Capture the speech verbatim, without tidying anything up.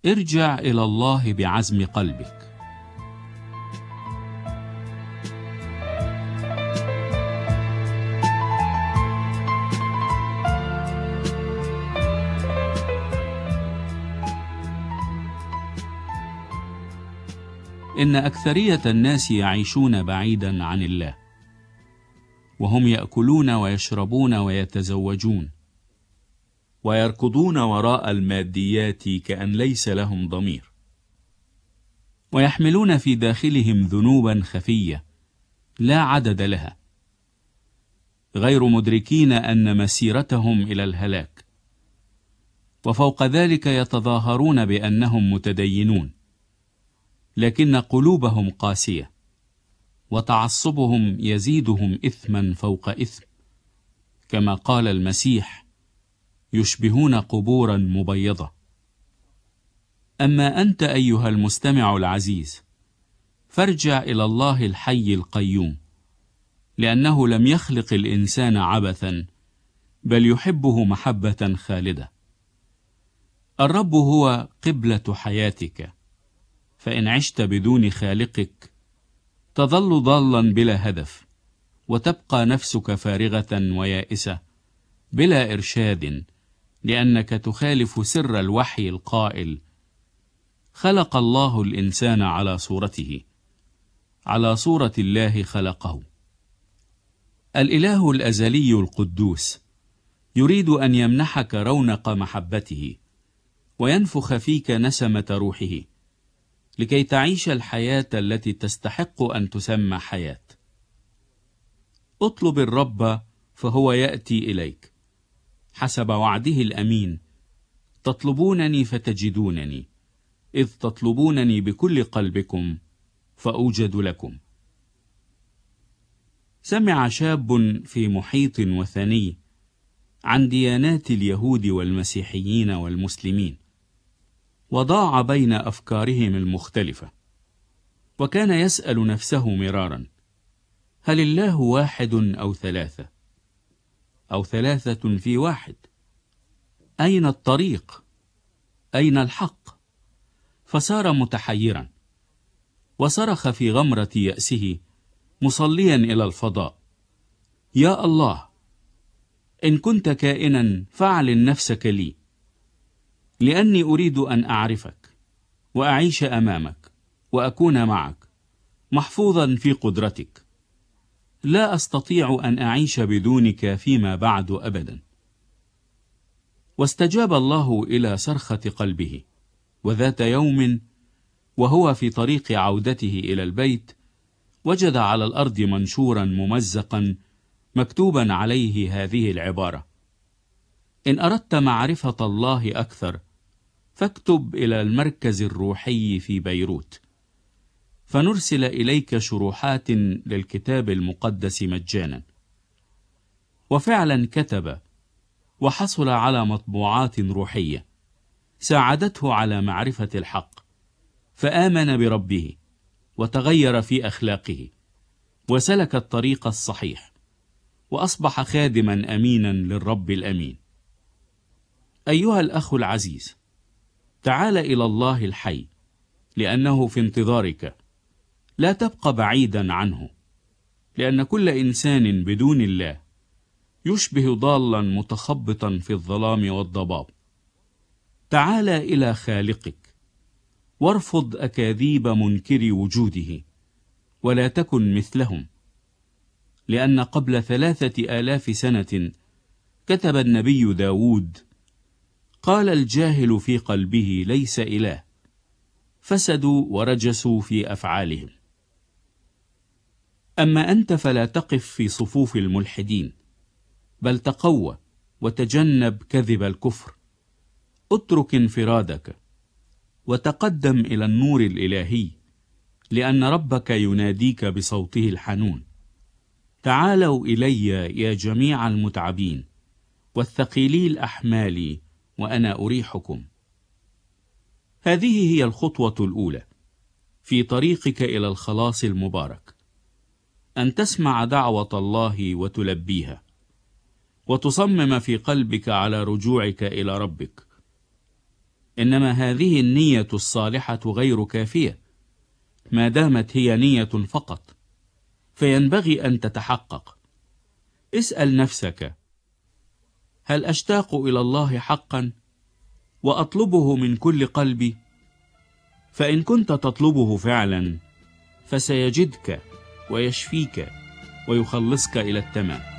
ارجع إلى الله بعزم قلبك. إن أكثرية الناس يعيشون بعيدا عن الله، وهم يأكلون ويشربون ويتزوجون ويركضون وراء الماديات كأن ليس لهم ضمير، ويحملون في داخلهم ذنوبا خفية لا عدد لها، غير مدركين أن مسيرتهم إلى الهلاك، وفوق ذلك يتظاهرون بأنهم متدينون، لكن قلوبهم قاسية، وتعصبهم يزيدهم إثما فوق إثم، كما قال المسيح: يشبهون قبورا مبيضة. أما أنت أيها المستمع العزيز، فارجع إلى الله الحي القيوم، لأنه لم يخلق الإنسان عبثا، بل يحبه محبة خالدة. الرب هو قبلة حياتك، فإن عشت بدون خالقك تظل ضالا بلا هدف، وتبقى نفسك فارغة ويائسة بلا إرشاد، لأنك تخالف سر الوحي القائل: خلق الله الإنسان على صورته، على صورة الله خلقه. الإله الأزلي القدوس يريد أن يمنحك رونق محبته، وينفخ فيك نسمة روحه، لكي تعيش الحياة التي تستحق أن تسمى حياة. اطلب الرب فهو يأتي إليك، حسب وعده الأمين: تطلبونني فتجدونني، إذ تطلبونني بكل قلبكم فأوجد لكم. سمع شاب في محيط وثني عن ديانات اليهود والمسيحيين والمسلمين، وضاع بين أفكارهم المختلفة، وكان يسأل نفسه مرارا: هل الله واحد أو ثلاثة، أو ثلاثة في واحد؟ أين الطريق؟ أين الحق؟ فصار متحيرا، وصرخ في غمرة يأسه مصليا إلى الفضاء: يا الله، إن كنت كائنا فاعلن نفسك لي، لأني أريد أن أعرفك وأعيش أمامك وأكون معك محفوظا في قدرتك. لا أستطيع أن أعيش بدونك فيما بعد أبدا. واستجاب الله إلى صرخة قلبه، وذات يوم وهو في طريق عودته إلى البيت وجد على الأرض منشورا ممزقا مكتوبا عليه هذه العبارة: إن أردت معرفة الله أكثر فاكتب إلى المركز الروحي في بيروت، فنرسل إليك شروحات للكتاب المقدس مجانا. وفعلا كتب، وحصل على مطبوعات روحية ساعدته على معرفة الحق، فآمن بربه وتغير في أخلاقه، وسلك الطريق الصحيح، وأصبح خادما أمينا للرب الأمين. أيها الأخ العزيز، تعال إلى الله الحي، لأنه في انتظارك. لا تبقى بعيدا عنه، لأن كل إنسان بدون الله يشبه ضالا متخبطا في الظلام والضباب. تعال إلى خالقك، وارفض أكاذيب منكر وجوده، ولا تكن مثلهم، لأن قبل ثلاثة آلاف سنة كتب النبي داود: قال الجاهل في قلبه ليس إله، فسدوا ورجسوا في أفعالهم. أما أنت فلا تقف في صفوف الملحدين، بل تقوى وتجنب كذب الكفر. اترك انفرادك وتقدم إلى النور الإلهي، لأن ربك يناديك بصوته الحنون: تعالوا إلي يا جميع المتعبين والثقيلي الأحمال وأنا أريحكم. هذه هي الخطوة الأولى في طريقك إلى الخلاص المبارك، أن تسمع دعوة الله وتلبيها، وتصمم في قلبك على رجوعك إلى ربك. إنما هذه النية الصالحة غير كافية ما دامت هي نية فقط، فينبغي أن تتحقق. اسأل نفسك: هل أشتاق إلى الله حقا وأطلبه من كل قلبي؟ فإن كنت تطلبه فعلا فسيجدك ويشفيك ويخلصك إلى التمام.